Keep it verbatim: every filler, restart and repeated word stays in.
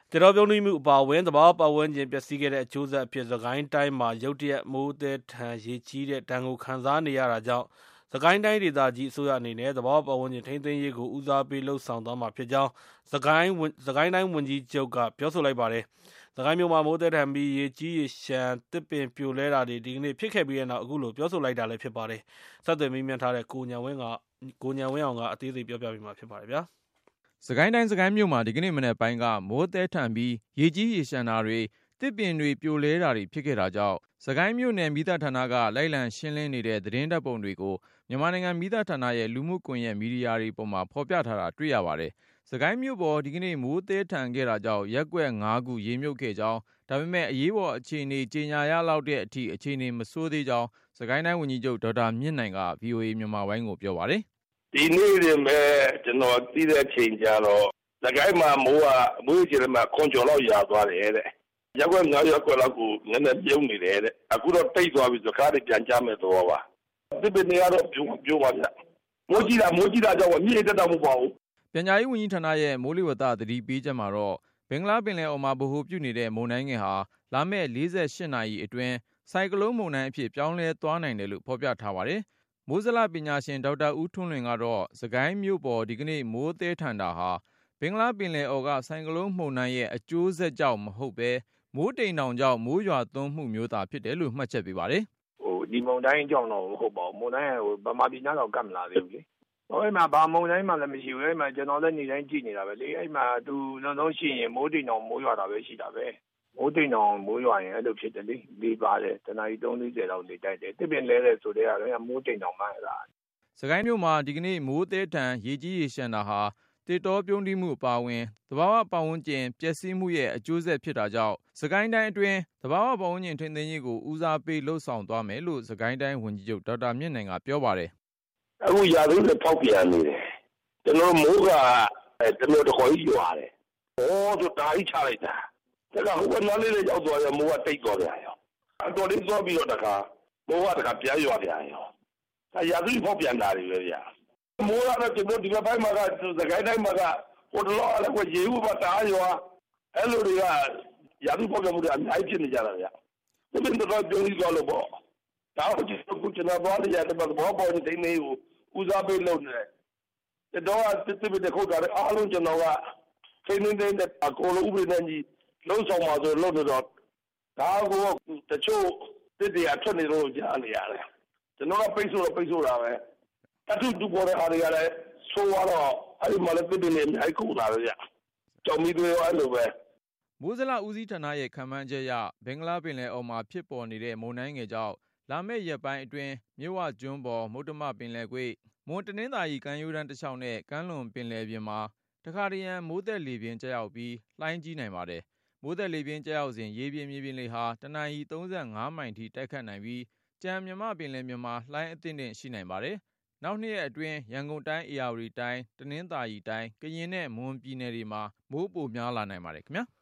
သစ်တောပြုန်းတီးမှုအပါအဝင်သဘာဝပတ်ဝန်းကျင်ပျက်စီးခဲ့တဲ့အကျိုးဆက်အဖြစ်စစ်ကိုင်းတိုင်းမှာရုတ်တရက်မိုးသည်းထန်ရေကြီးတဲ့ဒဏ်ကိုခံစားနေရတာကြောင့်စစ်ကိုင်းတိုင်းဒေသကြီးအစိုးရအနေနဲ့သဘာဝပတ်ဝန်းကျင်ထိန်းသိမ်းရေးကိုဦးစားပေးလှုပ်ဆောင်သွားမှာဖြစ်ကြောင်းစစ်ကိုင်းစစ်ကိုင်းတိုင်းဝန်ကြီးချုပ်ကပြောဆိုလိုက်ပါတယ်။စစ်ကိုင်းမြို့မှာမိုးသည်းထန်ပြီးရေကြီးရေရှမ်းတစ်ပင်ပြိုလဲတာတွေဒီကနေ့ဖြစ်ခဲ့ပြီးတဲ့နောက်အခုလိုပြောဆိုလိုက်တာလည်းဖြစ်ပါတယ်။ဆက်သွယ်မိမြန်းထားတဲ့ကိုညံဝင်းကကိုညံဝင်းအောင်ကအသေးစိတ်ပြောပြပေးမှာဖြစ်ပါတယ်ဗျာ။စကိုင်းတိုင်းစကိုင်းမြို့မှာဒီကနေ့မနေ့ပိုင်းကမိုးသည်းထန်ပြီးရေကြီးရေရှမ်းတာတွေတစ်ပင်တွေပြိုလဲတာတွေဖြစ်ခဲ့တာကြောင့်စကိုင်းမြို့နယ်မိသားဌာနကလိုက်လံရှင်းလင်းနေတဲ့သတင်းတပ်ပုံတွေကိုမြန်မာနိုင်ငံမိသားဌာနရဲ့လူမှုကွန်ရက်မီဒီယာတွေပေါ်မှာဖော်ပြထားတာတွေ့ရပါတယ်။စကိုင်းမြို့ပေါ်ဒီကနေ့မိုးသည်းထန်ခဲ့တာကြောင့်ရက်ကွက်၅ခုရေမြုပ်ခဲ့ကြောင်းဒါပေမဲ့အရေးပေါ်အခြေအနေကြေညာရလောက်တဲ့အထိအခြေအနေမဆိုးသေးကြောင်းစကိုင်းတိုင်းဝန်ကြီးချုပ်ဒေါက်တာမြင့်နိုင်က ဗွီအိုအေ မြန်မာပိုင်းကိုပြောပါတယ်။ဒီနေ့ရင်ပဲကျွန်တော်သိတဲ့ချိန်ကျတော့စကိုင်းမှာမိုးကမိုးကြီးတယ်မှာခွန်ကျော်လောက်ရာသွားတယ်တဲ့။ရက်ကွက်၅ရက်ကွက်လောက်ကိုနည်းနည်းပြုံးနေတယ်တဲ့။အခုတော့တိတ်သွားပြီဆိုကားတွေပြန်ကြမယ်တော့ပါ။ဒီပင်တွေကတော့ပြုံးပြုံးပါဗျ။မိုးကြီးတာမိုးကြီးတာကြောင့်မြေတက်တော့မပေါ့ဘူး။ပြန်ကြားရေးဝန်ကြီးဌာနရဲ့မိုးလေဝသသတိပေးချက်မှာတော့ဘင်္ဂလားပင်လယ်အော်မှာဗဟိုပြုနေတဲ့မုန်တိုင်းငယ်ဟာလာမယ့်လေးရှစ်နာရီအတွင်းဆိုင်ကလုန်းမုန်တိုင်းအဖြစ်ပြောင်းလဲသွားနိုင်တယ်လို့ဖော်ပြထားပါတယ်။မိုးဇလပညာရှင်ဒေါက်တာဦးထွန်းလွင်ကတော့စကိုင်းမြို့ပေါ်ဒီကနေ့မိုးသည်းထန်တာဟာဘင်္ဂလားပင်လယ်အော်ကဆိုင်ကလုန်းမုန်တိုင်းရဲ့အကျိုးဆက်ကြောင့်မဟုတ်ပဲမိုးတိမ်တောင်ကြောင့်မိုးရွာသွန်းမှုမျိုးသာဖြစ်တယ်လို့မှတ်ချက်ပေးပါတယ်။ဟိုဒီမုန်တိုင်းကြောင့်တော့မဟုတ်ပါဘူး။မုန်တိုင်းကဟိုဗမာပြည်နားတော့ကပ်မလာသေးဘူးလေ။ဟိုအဲ့မှာဘာမုန်တိုင်းမှလည်းမရှိဘူး။အဲ့မှာကျွန်တော်လည်းနေတိုင်းကြည့်နေတာပဲလေ။အဲ့မှာသူလုံးလုံးရှိရင်မိုးတိမ်တောင်မိုးရွာတာပဲရှိတာပဲ။မိုးတိမ်တောင်မိုးရွာရင်အဲ့လိုဖြစ်တယ်လေ။ဒီပါတယ်တနားကြီးသုံးလေးလောက်နေတိုက်တယ်။တစ်ပင်လဲတဲ့ဆိုတဲ့ကတော့မိုးတိမ်တောင်မှအဲ့ဒါစကိုင်းမြို့မှာဒီကနေ့မိုးသည်းထန်ရေကြီးရေရှမ်းတာဟာတစ်တောပြုံးတီးမှုအပါအဝင်သဘာဝပတ်ဝန်းကျင်ပျက်စီးမှုရဲ့အကျိုးဆက်ဖြစ်တာကြောင့်စကိုင်းတိုင်းအတွင်းသဘာဝပတ်ဝန်းကျင်ထိန်းသိမ်းရေးကိုဦးစားပေးလှုပ်ဆောင်သွားမယ်လို့စကိုင်းတိုင်းဝန်ကြီးချုပ်ဒေါက်တာမြင့်နိုင်ကပြောပါတယ်။အခုရာသီနဲ့ဖောက်ပြန်နေတယ်။ကျွန်တော်မိုးကကျွန်တော်တခေါ်ကြီးရွာတယ်။ဩဆိုတာကြီးချလိုက်တာ။ဒါကဟိုကနားလေးလေးရောက်သွားရမိုးကတိတ်သွားပြန်ရော။အတော်လေးသွားပြီးတော့တခါမိုးကတခါပြန်ရွာပြန်ရော။ဒါရာသီဖောက်ပြန်တာတွေပဲဗျာ။မိုးရတော့ကျွန်တော်ဒီဘက်ပိုင်းမှာကစကိုင်းတိုင်းမှာကဟိုတလောအဲ့ကရေဦးပါတားရွာအဲ့လိုတွေကရာသီဖောက်ပြန်မှုတွေအများကြီးဖြစ်နေကြတာဗျ။ဒီလိုတော့ပြုံးပြီးသွားလို့ပေါ့။ဒါကိုကျွန်တော်ကျွန်တော်သွားရတယ်ဘာဘောပေါ်နေနေကိုဦးစားပေးလုပ်နေတယ်။တော့တစ်တစ်တစ်ခုတ်တာအားလုံးကျွန်တော်ကစိတ်နေတဲ့အကိုလိုဥပဒေနဲ့ကြီးလုံးဆောင်ပါဆိုလို့တော့ဒါကိုတချို့တစ်တွေအထွက်နေတော့ကြားနေရတယ်။ကျွန်တော်ကပိတ်ဆို့တော့ပိတ်ဆို့တာပဲ။အထူးတူပေါ်တဲ့အားတွေကလည်းဆိုးတော့အဲ့ဒီမှာလည်းတစ်တွေနဲ့အများကြီးခုလာတယ်ဗျ။ကြောင်မီတွေအဲ့လိုပဲမိုးဇလဦးစီးဌာနရဲ့ခံမှန်းချက်အရဘင်္ဂလားပင်လယ်အော်မှာဖြစ်ပေါ်နေတဲ့မုန်တိုင်းငယ်ကြောင့်လာမယ့်ရက်ပိုင်းအတွင်းမြစ်ဝကျွန်းပေါ်မုတ္တမပင်လယ်ကွေ့မွန်တနင်္သာရီကမ်းရိုးတန်းတစ်လျှောက်နဲ့ကမ်းလွန်ပင်လယ်ပြင်မှာတခါတရံမိုးသက်လေပြင်းကျရောက်ပြီးလှိုင်းကြီးနိုင်ပါတယ်။မိုးသက်လေပြင်းကျရောက်စဉ်ရေပြင်မြေပြင်လေဟာတနအီသုံးငါးမိုင်ထိတိုက်ခတ်နိုင်ပြီးကြံမြမပင်လယ်ပြင်မှာလှိုင်းအသင့်တင်ရှိနိုင်ပါတယ်။နောက်နှစ်ရက်အတွင်းရန်ကုန်တိုင်း၊ဧရာဝတီတိုင်း၊တနင်္သာရီတိုင်း၊ကရင်နဲ့မွန်ပြည်နယ်တွေမှာမိုးပိုများလာနိုင်ပါတယ်ခင်ဗျာ။